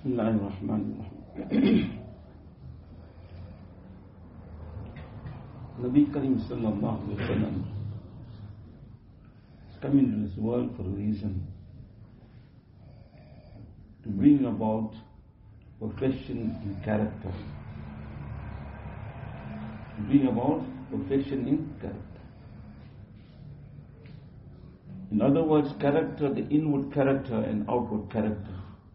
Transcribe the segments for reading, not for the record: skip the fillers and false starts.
Bismillahirrahmanirrahim. Nabi Karim sallallahu alaihi wasallam is coming to this world for a reason, to bring about perfection in character. To bring about perfection in character. In other words, character, the inward character and outward character.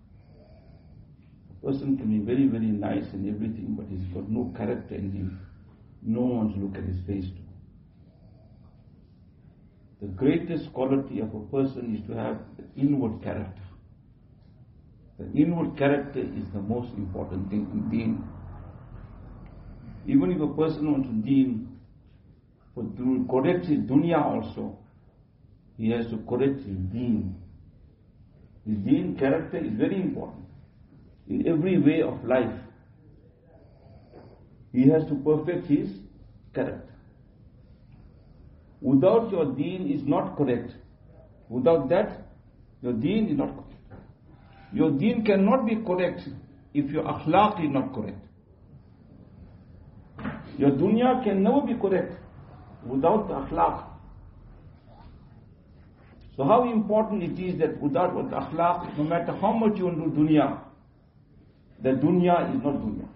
A person can be very, very nice and everything, but he's got no character in him. No one to look at his face to. The greatest quality of a person is to have the inward character. The inward character is the most important thing in deen. Even if a person wants to deen, to correct his dunya also, he has to correct his deen. His deen character is very important. In every way of life, he has to perfect his character. Without your deen is not correct. Without that, your deen is not correct. Your deen cannot be correct if your akhlaq is not correct. Your dunya can never be correct without the akhlaq. So how important it is that without the akhlaq, no matter how much you want to do dunya, the dunya is not dunya.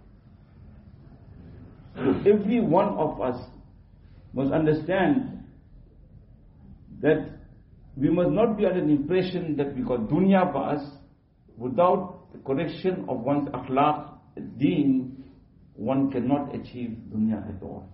So every one of us must understand that we must not be under the impression that we got dunya by us. Without the correction of one's akhlaq, deen, one cannot achieve dunya at all.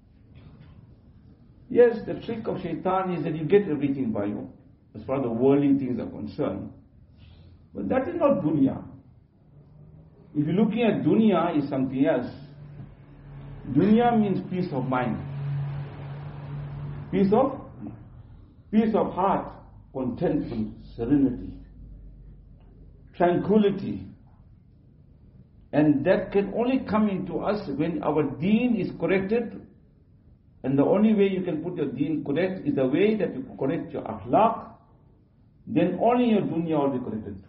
Yes, the trick of shaitan is that you get everything by you, as far as the worldly things are concerned. But that is not dunya. If you're looking at dunya is something else. Dunya means peace of mind. Peace of heart, contentment, serenity, tranquility. And that can only come into us when our deen is corrected. And the only way you can put your deen correct is the way that you correct your akhlaq. Then only your dunya will be corrected.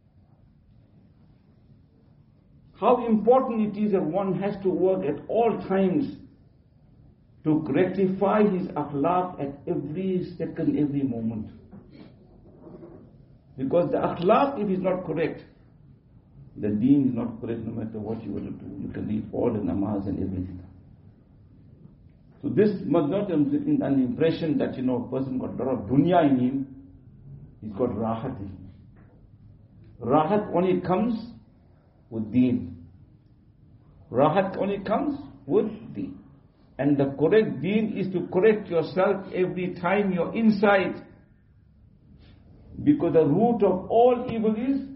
How important it is that one has to work at all times to rectify his akhlaq at every second, every moment. Because the akhlaq, if it's not correct, the deen is not correct no matter what you want to do. You can read all the namaz and everything. So this must not be an impression that, a person got a lot of dunya in him, he's got rahat in him. Rahat only comes with deen. Rahat only comes with deen. And the correct deen is to correct yourself every time you're inside. Because the root of all evil is,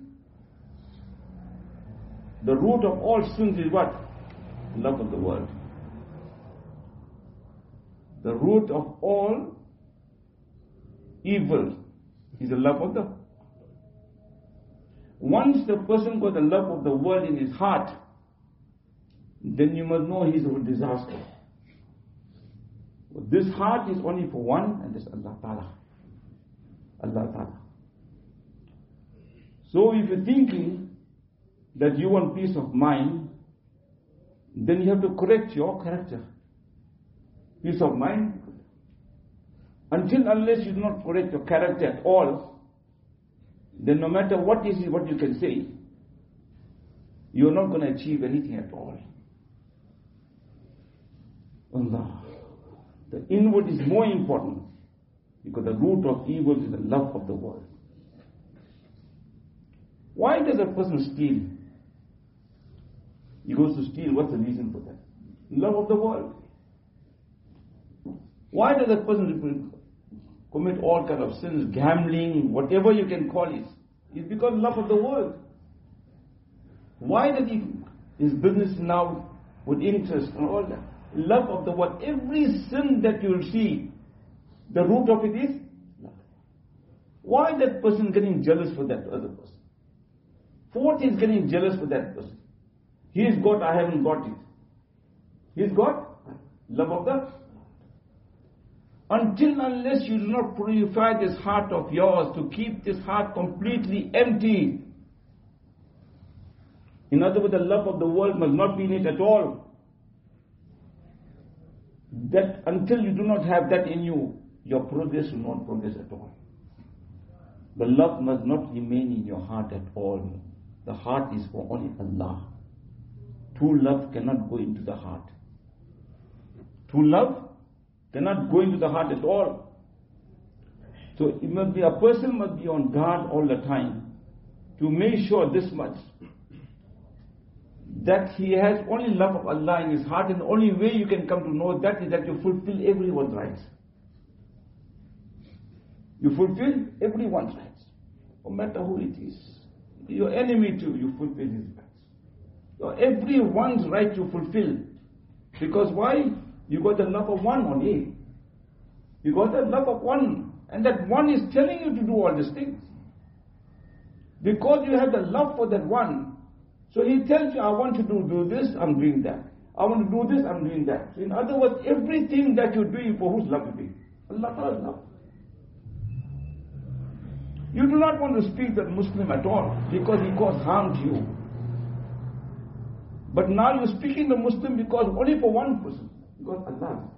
the root of all sins is what? Love of the world. The root of all evil is the love of the world. Once the person got the love of the world in his heart, then you must know he's a disaster. But this heart is only for one, and that's Allah Ta'ala. Allah Ta'ala. So if you're thinking that you want peace of mind, then you have to correct your character. Peace of mind. Unless you do not correct your character at all, then no matter what you can say, you're not going to achieve anything at all. Allah. The inward is more important, because the root of evil is the love of the world. Why does a person steal? He goes to steal. What's the reason for that? Love of the world. Why does a person commit all kind of sins, gambling, whatever you can call it? It's because love of the world. Why does his business now with interest and all that? Love of the world. Every sin that you will see, the root of it is love. Why that person getting jealous for that other person? For what he's getting jealous for that person? He's got, I haven't got it. He's got love of the. Unless you do not purify this heart of yours, to keep this heart completely empty, In other words, the love of the world must not be in it at all. That until you do not have that in you, your progress will not progress at all. The love must not remain in your heart at all. The heart is for only Allah. True love cannot go into the heart. True love cannot go into the heart at all. So a person must be on guard all the time to make sure this much, that he has only love of Allah in his heart, and the only way you can come to know that is that you fulfill everyone's rights. You fulfill everyone's rights, no matter who it is. Your enemy too, you fulfill his rights. Everyone's right you fulfill. Because why? You got the love of one only. You got the love of one. And that one is telling you to do all these things. Because you have the love for that one. So he tells you, I want you to do this, I'm doing that. I want to do this, I'm doing that. So in other words, everything that you're doing, for whose love you do? Allah Ta'ala's love. You do not want to speak that Muslim at all because he caused harm to you. But now you're speaking the Muslim because only for one person, because Allah.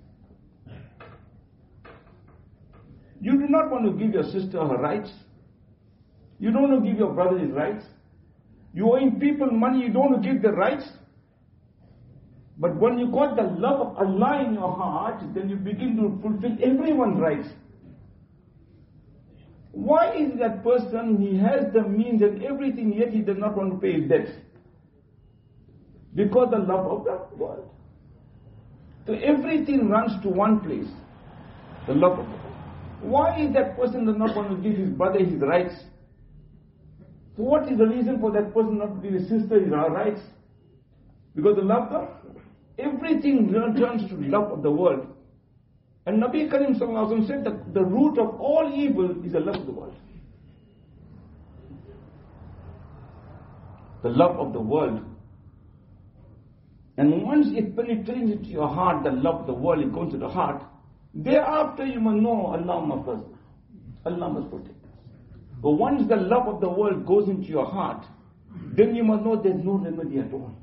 You do not want to give your sister her rights. You don't want to give your brother his rights. You owing people money, you don't want to give their rights. But when you got the love of Allah in your heart, then you begin to fulfill everyone's rights. Why is that person, he has the means and everything, yet he does not want to pay his debts? Because the love of the world. So everything runs to one place. The love of the world. Why is that person does not want to give his brother his rights? So what is the reason for that person not to give his sister his rights? Because the love of everything turns to the love of the world. And Nabi Karim Sallallahu Alaihi Wasallam said that the root of all evil is the love of the world. The love of the world. And once it penetrates into your heart, the love of the world, it goes to the heart. Thereafter you must know Allah must protect us. But once the love of the world goes into your heart, then you must know there's no remedy at all.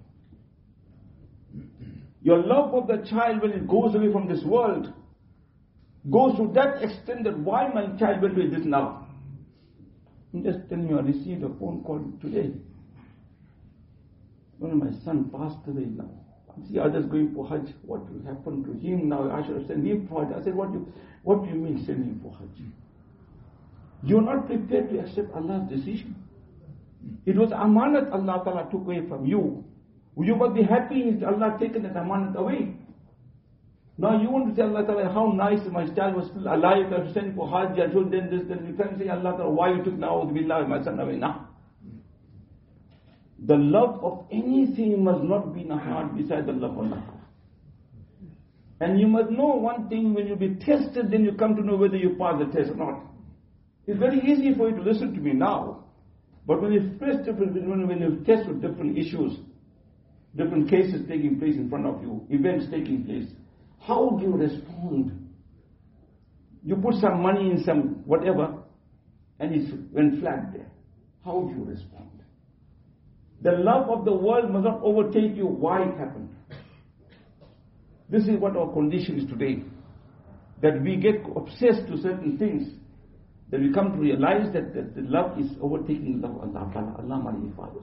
Your love of the child, when it goes away from this world, goes to that extent that why my child will do this now? I'm just telling you, I received a phone call today. One of my son passed away now. I see others going for Hajj. What will happen to him now? I should have sent him for Hajj. I said, what do you mean send him for Hajj? You're not prepared to accept Allah's decision. It was amanat Allah Ta'ala took away from you. You must be happy if Allah taken that amanat away. Now you want to tell Allah Ta'ala how nice my child was still alive, I have to send him for Hajj, I told them this, then you can't say Allah Ta'ala why you took my son away now. The love of anything must not be in the heart beside the love of Allah. And you must know one thing, when you be tested, then you come to know whether you pass the test or not. It's very easy for you to listen to me now. But when you face when you test with different issues, different cases taking place in front of you, events taking place, how do you respond? You put some money in some whatever, and it went flat there. How do you respond? The love of the world must not overtake you. Why it happened? This is what our condition is today. That we get obsessed to certain things. That we come to realize that the love is overtaking the love of Allah. Allah Mali Father.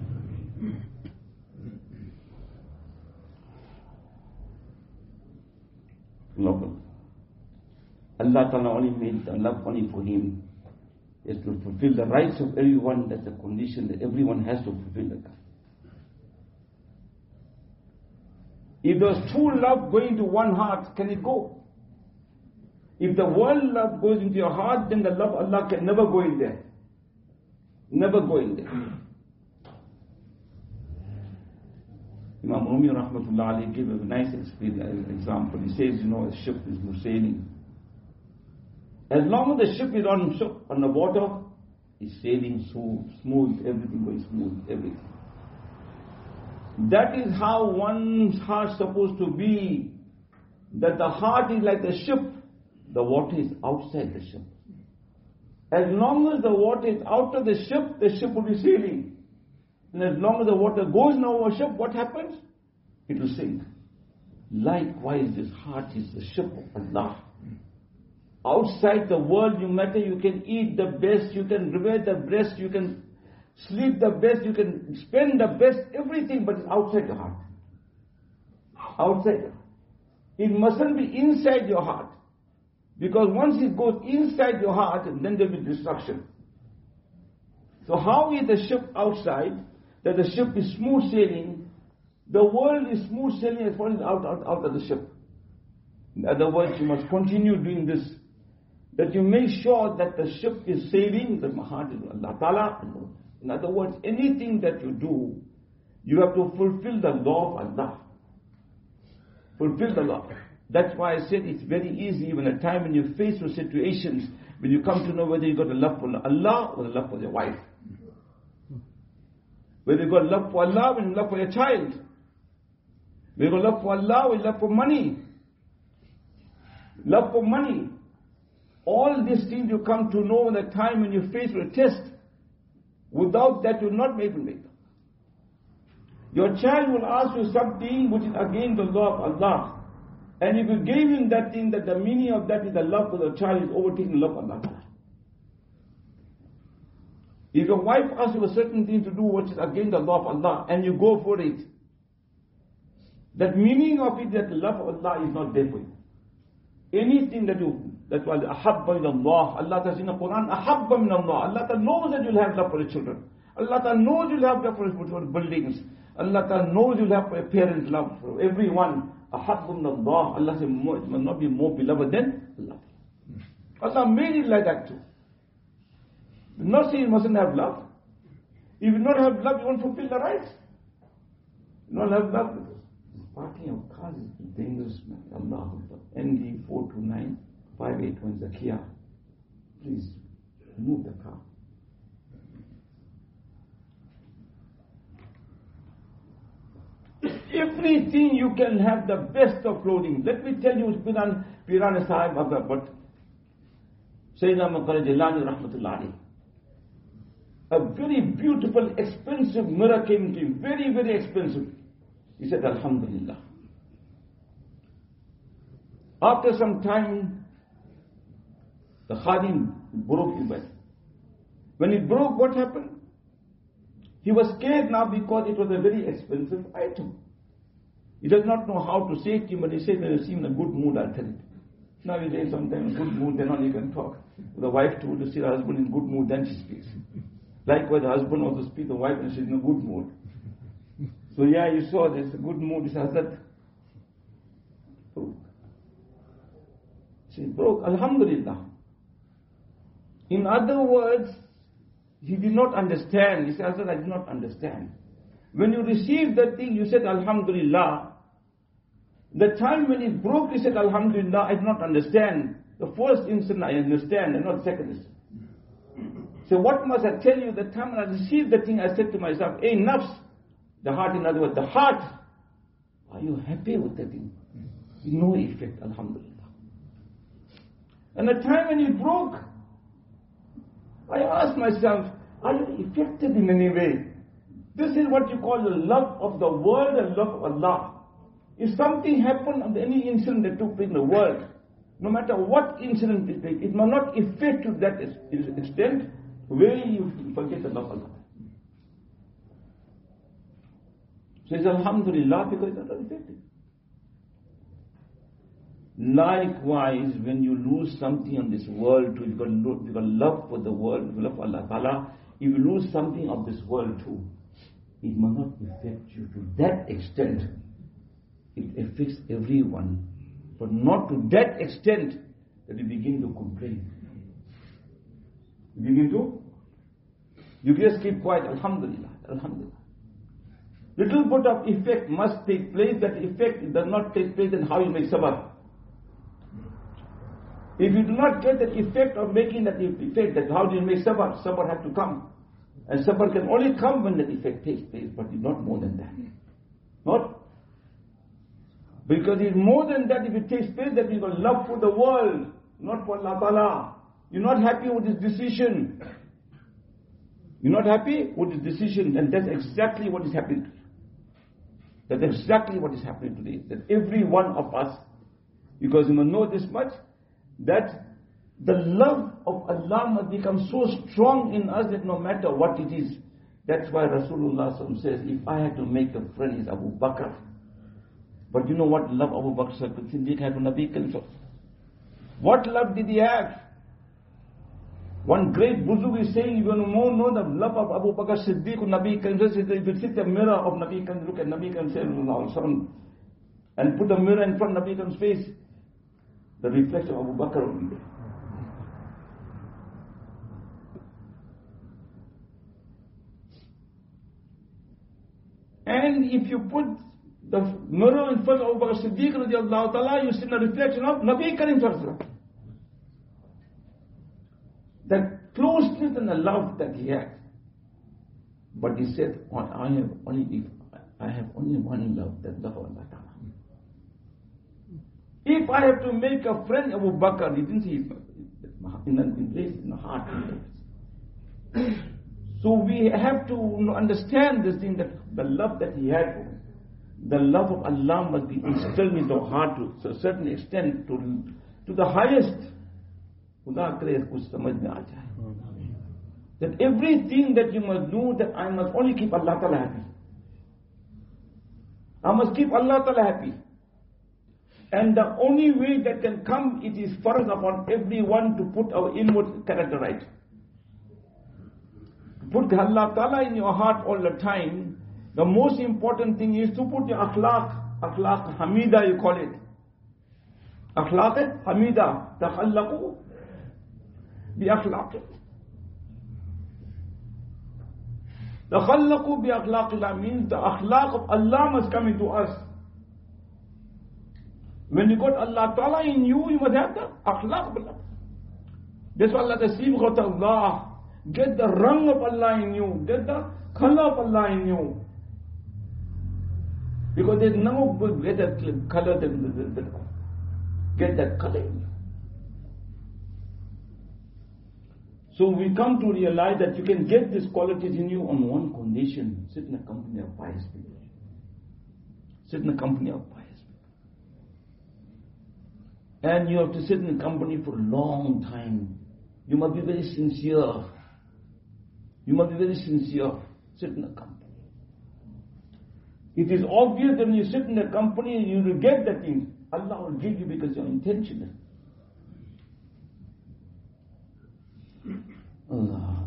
Allah Ta'ala only made the love only for Him. Is to fulfill the rights of everyone. That's a condition that everyone has to fulfill that. If there's true love going to one heart, can it go? If the world love goes into your heart, then the love of Allah can never go in there. Never go in there. Imam Rumi Rahmatullah Ali gave a nice example. He says, a ship is sailing. As long as the ship is on the water, it's sailing so smooth, everything going smooth, everything. That is how one's heart is supposed to be. That the heart is like the ship, the water is outside the ship. As long as the water is out of the ship will be sailing. And as long as the water goes in our ship, what happens? It will sink. Likewise, this heart is the ship of Allah. Outside the world, no matter you can eat the best, you can revere the best, you can sleep the best, you can spend the best, everything, but it's outside your heart. Outside. It mustn't be inside your heart. Because once it goes inside your heart, then there will be destruction. So how is the ship outside? That the ship is smooth sailing. The world is smooth sailing as far as out of the ship. In other words, you must continue doing this. That you make sure that the ship is sailing, that my heart is Allah Ta'ala. In other words, anything that you do, you have to fulfill the law of Allah. Fulfill the law. That's why I said it's very easy when a time when you face those situations, when you come to know whether you got a love for Allah or a love for your wife. Whether you got love for Allah or love for your child. Whether you got love for Allah or love for money. Love for money. All these things you come to know in the time when you face a test. Without that you will not be able to make them. Your child will ask you something which is against the law of Allah. And if you gave him that thing, that the meaning of that is the love for the child is overtaking the love of Allah. If your wife asks you a certain thing to do which is against the law of Allah, and you go for it, that meaning of it, that the love of Allah is not there for you. Anything that you, that's why ahabba min Allah, Allah says in the Quran, ahabba min Allah. Allah knows that you'll have love for your children. Allah knows you'll have love for your buildings. Allah knows you'll have for your parents, love for everyone. Ahabba min Allah. Allah says it must not be more beloved than Allah. Allah made it like that too. Not say you mustn't have love. If you don't have love, you won't fulfill the rights. You don't have love. Parking of cars is dangerous, man. Allah. ND 429 581 Zakia. Please move the car. Everything you can have the best of clothing. Let me tell you, Pirana Sahib but Sayyidina Maqara Jilani Rahmatullah alayhi. A very beautiful, expensive mirror came to him. Very, very expensive. He said, Alhamdulillah. After some time, the Khadim broke his bed. When it broke, what happened? He was scared now because it was a very expensive item. He does not know how to say it to him, but he said, when you see him in a good mood, I'll tell it. Nowadays, sometimes in a good mood, then only you can talk. The wife told to see her husband in good mood, then she speaks. Likewise, the husband also speaks to the wife and she's in a good mood. So yeah, you saw this, a good mood. He says that broke. She broke, Alhamdulillah. In other words, he did not understand. He said, I did not understand. When you received that thing, you said Alhamdulillah. The time when it broke, you said Alhamdulillah, I did not understand. The first instant I understand, and not the second instant. So what must I tell you? The time when I received the thing, I said to myself, hey, nafs, the heart, in other words, the heart, are you happy with the thing? No effect, Alhamdulillah. And the time when it broke, I asked myself, are you affected in any way? This is what you call the love of the world and love of Allah. If something happened on any incident that took place in the world, no matter what incident it takes, it must not affect to that extent where you forget the love of Allah. So it's Alhamdulillah because it's not affected. Likewise, when you lose something on this world too, you've got love for the world, love for Allah Ta'ala, if you lose something of this world too, it must not affect you to that extent. It affects everyone, but not to that extent that you begin to complain. You just keep quiet, Alhamdulillah, Alhamdulillah. Little bit of effect must take place. That effect does not take place, then how you make sabr? If you do not get that effect of making that effect, then how do you make sabr? Sabr has to come. And sabr can only come when that effect takes place, but it's not more than that. Not? Because it's more than that if it takes place, that you got love for the world, not for Allah Ta'ala. You're not happy with this decision. You're not happy with the decision, and that's exactly what is happening to you. That's exactly what is happening today. That every one of us, because you must know this much, that the love of Allah must become so strong in us that no matter what it is. That's why Rasulullah says, if I had to make a friend, it's Abu Bakr. But you know what love Abu Bakr Siddiq had for Nabi Karim? What love did he have? One great Buzurg is saying, you want to know the love of Abu Bakr Siddiq and Nabi Karim. If you sit the mirror of Nabi Karim, look at Nabi Karim and put the mirror in front of Nabi Karim's face, the reflection of Abu Bakr will be there. And if you put the mirror in front of Abu Bakr Siddiq radiallahu ta'ala, you see the reflection of Nabi Karim sallallahu. The closeness and the love that he had. But he said, I have only one love, that love of Allah ta'ala. If I have to make a friend Abu Bakr, he didn't see it in the heart. So we have to understand this thing, that the love that he had for him, the love of Allah must be instilled in the heart to a certain extent, to the highest. That everything that you must do, that I must only keep Allah Ta'ala happy. I must keep Allah Ta'ala happy. And the only way that can come, it is for us upon everyone to put our inward character right. Put Allah Ta'ala in your heart all the time. The most important thing is to put your akhlaq hamida you call it. Akhlaq hamida, takhallaqu bi akhlaq. Takhallaqu bi akhlaqillah means the akhlaq of Allah must come into us. When you got Allah Ta'ala in you, you must have the akhlaq of Allah. That's why Allah says, Sibghat Allah. Get the rang of Allah in you. Get the color of Allah in you. Because there's no better color than get that color in you. So we come to realize that you can get these qualities in you on one condition. Sit in a company of pious people. Sit in a company of pious people. And you have to sit in a company for a long time. You must be very sincere. You must be very sincere. Sit in a company. It is obvious that when you sit in a company, you will get that thing. Allah will give you because you are intentional. Allah.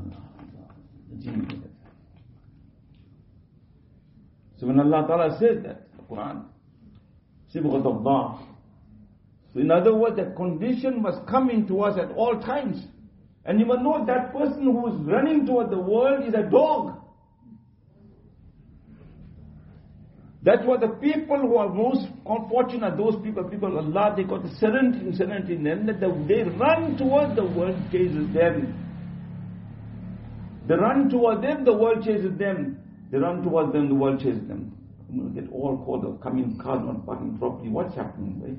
So when Allah Ta'ala says that, the Quran, Sibghat Allah. So in other words, that condition must come into us at all times. And you must know that person who is running toward the world is a dog. That's what the people who are most fortunate, those people, Allah, they got the serenity in them, that they run towards the world chases them. They run towards them, the world chases them. They run towards them, the world chases them. You get all called of coming cars not parking properly. What's happening, right?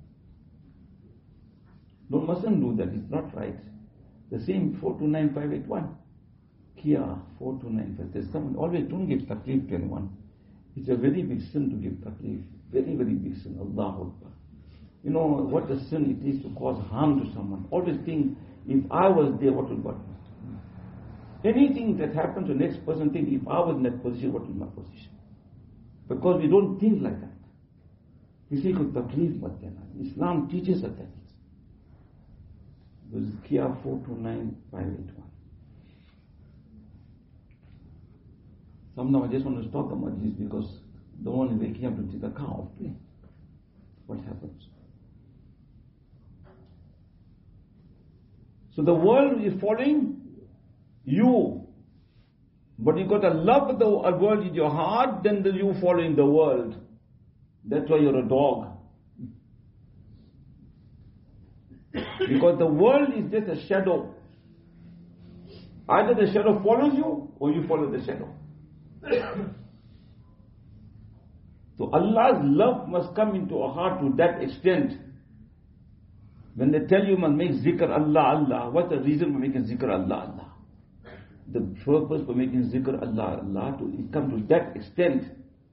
No, mustn't do that. It's not right. The same 429581. Kia 4295. There's someone always don't give taklif to anyone. It's a very big sin to give taklif. Very, very big sin. Allahu Akbar. You know what a sin it is to cause harm to someone. Always think, if I was there, what would God do? Anything that happens to the next person, think, if I was in that position, what would my position? Because we don't think like that. We say, taklif mat dena. Islam teaches us that. This is Kia 429581. Sometimes I just want to stop the majlis because the one waking up to take the car off play. What happens? So the world is following you. But you got to love the world in your heart, then you following the world. That's why you're a dog. Because the world is just a shadow. Either the shadow follows you or you follow the shadow. So Allah's love must come into our heart to that extent. When they tell you must make zikr Allah, Allah, what's the reason for making zikr Allah, Allah? the purpose for making zikr Allah to come to that extent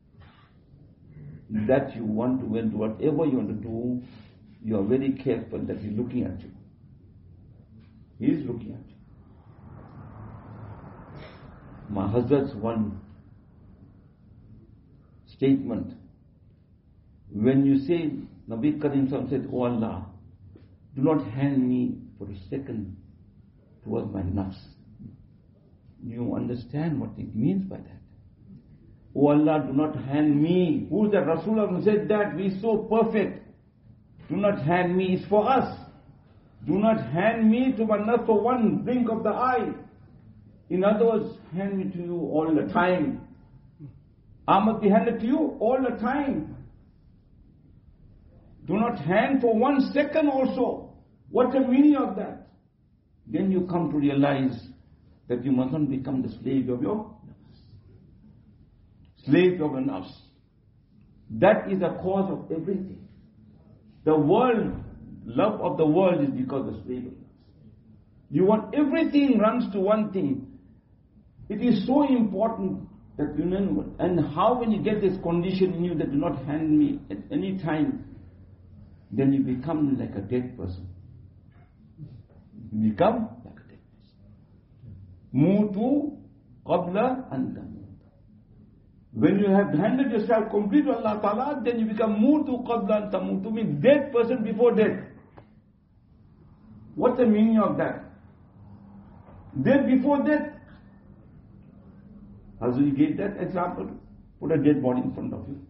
that you want to, when whatever you want to do, you are very careful that He's looking at you. He is looking at you. My husband's one statement, when you say, Nabi Karim said, "Oh Allah, do not hand me for a second towards my nafs." You understand what it means by that? Oh Allah, do not hand me. Who's that? Rasulullah who said that? We so perfect. Do not hand me. It's for us. Do not hand me to my nafs for one blink of the eye. In other words, hand me to you all the time. I must be handed to you all the time. Do not hand for 1 second also. What's the meaning of that? Then you come to realize that you must not become the slave of your nafs. That is the cause of everything. The world, love of the world is because of slave of nafs. You want everything runs to one thing. It is so important that you know, and how when you get this condition in you that do not hand me at any time, then you become like a dead person. You become like a dead person. Mutu qabla an tamut. When you have handed yourself completely to Allah Ta'ala, then you become mutu qabla an tamut, to mean dead person before death. What's the meaning of that? Death before death. As we gave that example, put a dead body in front of you.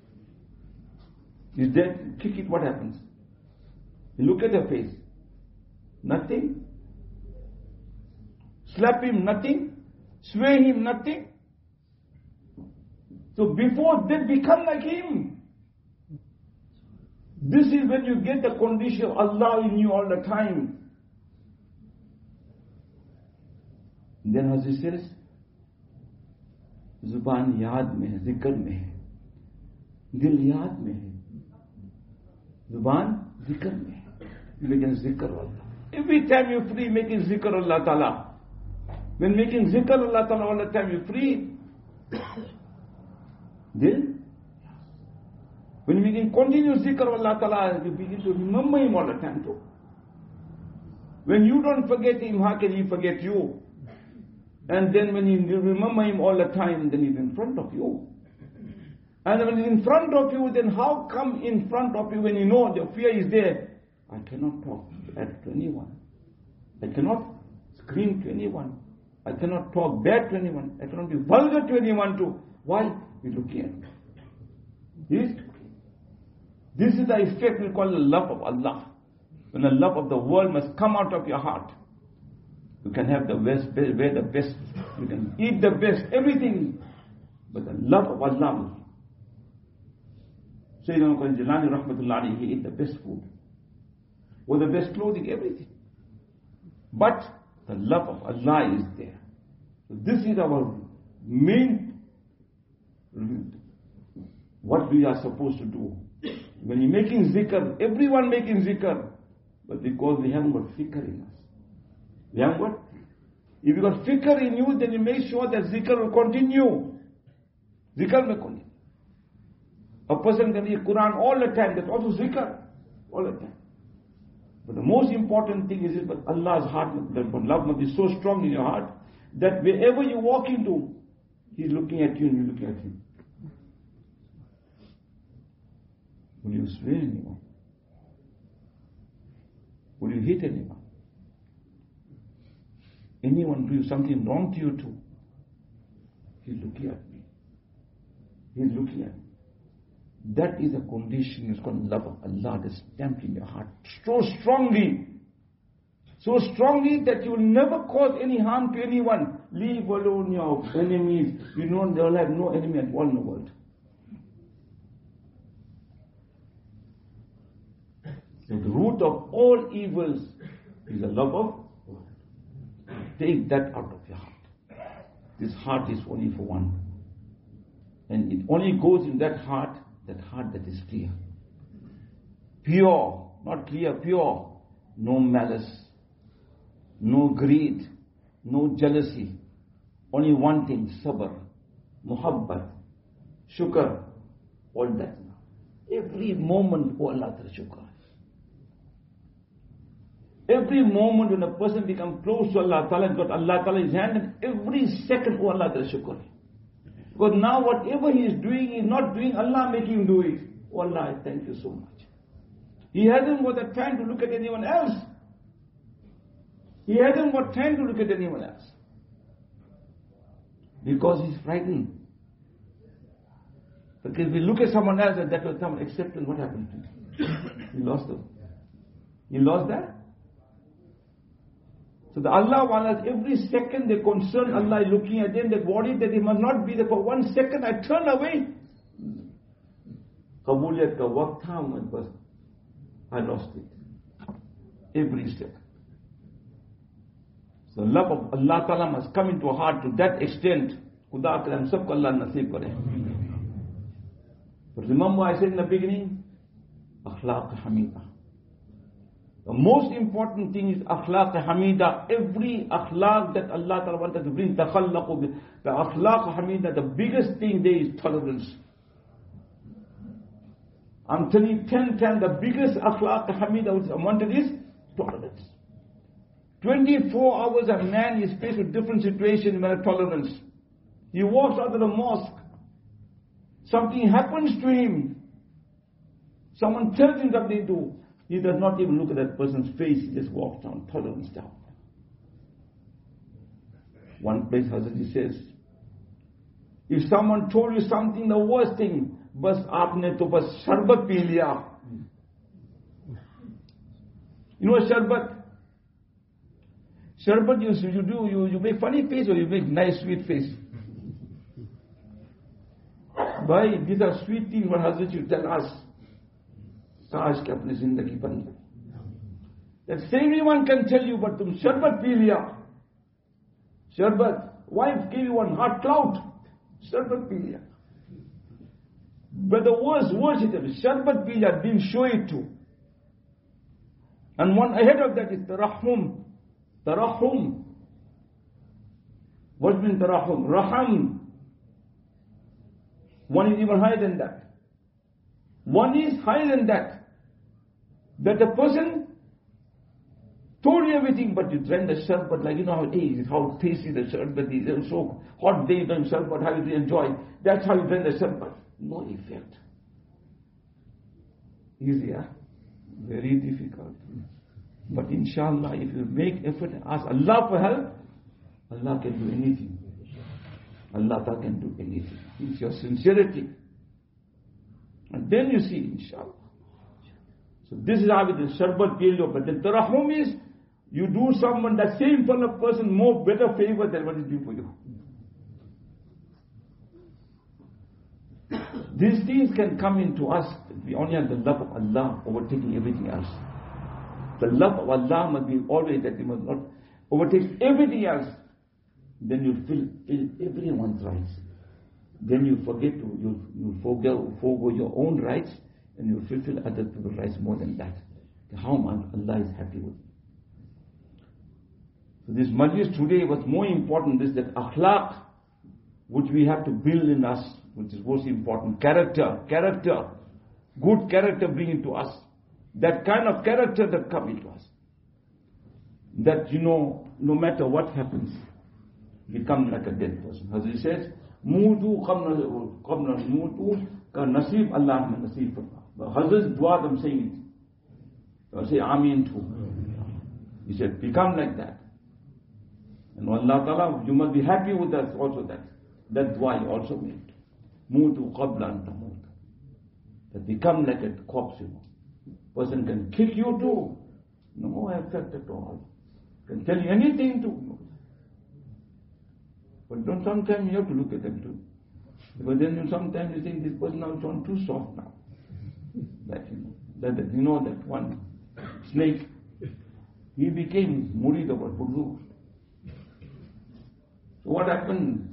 He's dead, kick it, what happens? You look at the face. Nothing. Slap him, nothing. Sway him, nothing. So before death, become like him. This is when you get the condition of Allah in you all the time. Then as he says, Zuban yaad mein hai, zikr mein hai. Dil yaad mein hai. Zuban zikr mein hai. You begin zikr Allah. Every time you're free, making zikr Allah Ta'ala. When making zikr Allah Ta'ala all the time you're free, then when you begin continue zikr Allah Ta'ala, you begin to remember Him all the time too. When you don't forget Him, how can He forget you? And then when you remember Him all the time, then He's in front of you. And when He's in front of you, then how come in front of you when you know the fear is there? I cannot talk bad to anyone. I cannot scream to anyone. I cannot talk bad to anyone. I cannot be vulgar to anyone too. Why? He's looking at me. This is the effect we call the love of Allah. When the love of the world must come out of your heart. You can have the best, wear the best, you can eat the best, everything. But the love of Allah. Sayyidina Jilani Rahmatullahi, he ate the best food. With the best clothing, everything. But the love of Allah is there. So this is our main, what we are supposed to do. When you're making zikr, everyone making zikr, but because we haven't got fikr in us. We haven't got. If you got fikr in you, then you make sure that zikr will continue. Zikr will continue. A person can read Quran all the time, that's also zikr. All the time. But the most important thing is that Allah's heart, that love must be so strong in your heart, that wherever you walk into, He's looking at you and you're looking at Him. Will you swear anyone? Will you hit anyone? Anyone do something wrong to you too? He's looking at me. He's looking at me. That is a condition, it's called love of Allah, that's stamped in your heart so strongly. So strongly that you will never cause any harm to anyone. Leave alone your enemies. You know they will have no enemy at all in the world. So the root of all evils is the love of God. Take that out of your heart. This heart is only for one. And it only goes in that heart that is clear. Pure, not clear, pure. No malice, no greed, no jealousy, Only one thing, sabr, muhabbat, shukr, all that. Every moment, oh Allah Ta'ala shukr. Every moment when a person becomes close to Allah Ta'ala, got Allah Ta'ala in his hand, and every second, oh Allah Ta'ala shukr. Because now whatever he is doing, he is not doing, Allah make him do it. Oh Allah, I thank you so much. He hasn't got the time to look at anyone else. He hasn't got time to look at anyone else. Because he's frightened. Because if we look at someone else and that will come acceptance, what happened to him? He lost them. He lost that. So the Allah wants every second they concern Allah is looking at them, that worried that they must not be there for 1 second. I turn away. Qabuliyat ka waqt tha, but I lost it. Every step. So love of Allah Ta'ala must come into a heart to that extent. Khuda karam sabko Allah naseeb kare. But remember I said in the beginning, akhlaq hamida. The most important thing is akhlaq hamida. Every akhlaq that Allah Ta'ala wanted to bring, the akhlaq hamida, the biggest thing there is tolerance. I'm telling you 10 times, the biggest akhlaq hamida which I wanted is tolerance. 24 hours a man is faced with different situations with tolerance. He walks out of the mosque. Something happens to him. Someone tells him something to do. He does not even look at that person's face. He just walks down, tolerance down. One place Hazrat says, if someone told you something, the worst thing, bas aapne to bas sharbat pee liya. You know sharbat? Sharbat you make funny face or you make nice sweet face? Bhai, these are sweet things what Hazrat you tell us. Saaj ke apni zindagi band. That savory one can tell you, but tum sharbat pee liya. Sharbat. Wife gave you one hot clout. Sharbat pee liya. But the worst is sharbat pee liya, didn't show it to. And one ahead of that is tarahum. Tarahum. What means tarahum? Raham. One is even higher than that. One is higher than that. That the person told you everything, but you drank the sharbat, like you know how it is, how tasty the sharbat is, and so hot day you drank sharbat, how you enjoy. That's how you drank the sharbat. No effect. Easier. Very difficult. But inshallah, if you make effort and ask Allah for help, Allah can do anything. Allah can do anything. It's your sincerity. And then you see, inshallah. So this is how it is. Sharbat period. But the tarahum is, you do someone, that same person more better favor than what is due for you. These things can come into us. We only have the love of Allah overtaking everything else. The love of Allah must be always that we must not overtake everything else. Then you feel everyone's rights. Then you you forego your own rights, and you fulfill other people's rights more than that. How much Allah is happy with you. So this majlis today was more important, this that akhlaq, which we have to build in us, which is most important. Character, good character bring into us. That kind of character that come into us. That no matter what happens, become like a dead person. As he says, Mutu qabna mutu ka nasib Allah nasib farma. But Hazrat's dua, I'm saying it. So I say Ameen too. He said, become like that. And Allah Ta'ala, you must be happy with us also that. That dua he also made. Mutu qabla anta mut. That become like a corpse, Person can kick you too. No effect at all. Can tell you anything too. But don't sometimes you have to look at them too. Because then sometimes you think this person now is turned too soft now. That one snake, he became murid of Buddha. So what happened?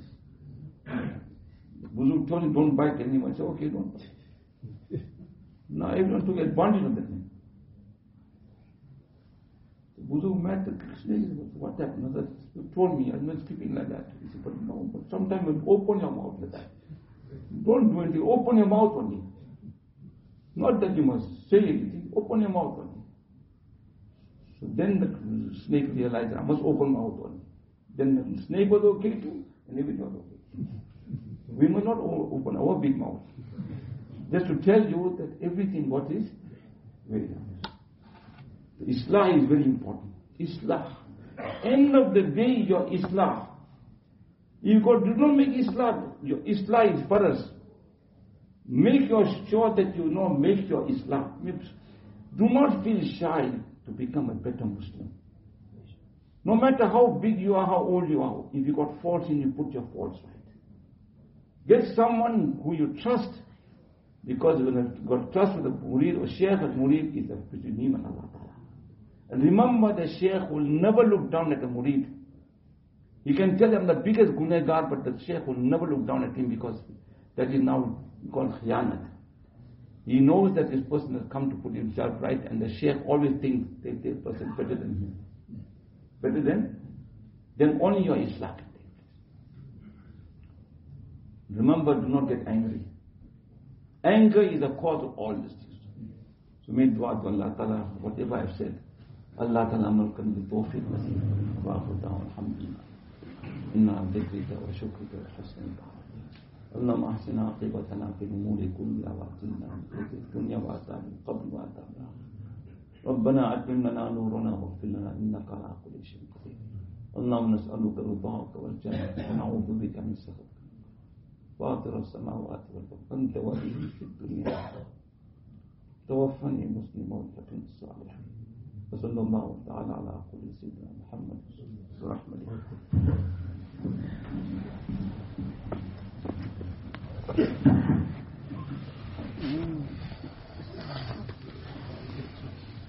Buddha told him, don't bite anyone. He said, okay, don't bite. Now everyone took advantage of that thing. Buzu met the snake. What happened? That you told me, I'm not sleeping like that. He said, but no, but sometimes you open your mouth like that. Don't do anything, open your mouth only. Not that you must say anything, open your mouth only. So then the snake realized, I must open my mouth only. Then the snake was okay too, and everything was okay. We must not open our big mouth. Just to tell you that everything what is very nice. The Islah is very important. Islah. End of the day, your Islah. You do not make Islah. Your Islah is for us. Make sure that you know, make your Islah. Do not feel shy to become a better Muslim. No matter how big you are, how old you are, if you got faults in you, put your faults right. Get someone who you trust, because when you got trust with the murid or Shaykh, the murid is between him and Allah Ta'ala. And remember, the Shaykh will never look down at the murid. He can tell him the biggest gunagar, but the Shaykh will never look down at him, because that is now called khiyanat. He knows that this person has come to put himself right, and the Shaykh always thinks that this person is better than him. Better than? Then only your Islah can take place. Remember, do not get angry. Anger is the cause of all these things. So make dua to Allah Ta'ala, whatever I've said. Allah Ta'ala amal karne ki tawfiq nasib. Wa akhiru da'wana alhamdulillah. Inna dhikrika wa shukrika wa husni ibadatik. اللهم احسن عاقبتنا في الامور كلها واجعلنا من خير الدنيا وعذاب القبر وعذاب الاخره. ربنا اتمم لنا نورنا واغفر لنا انك على كل شيء قدير. اللهم نسالك رضاك والجنه ونعوذ بك من سخطك. فاطر السماوات والارض انت ولي في الدنيا توفني مسلما والحقني الصالحا. وصلى الله تعالى على كل سيدنا محمد برحمته.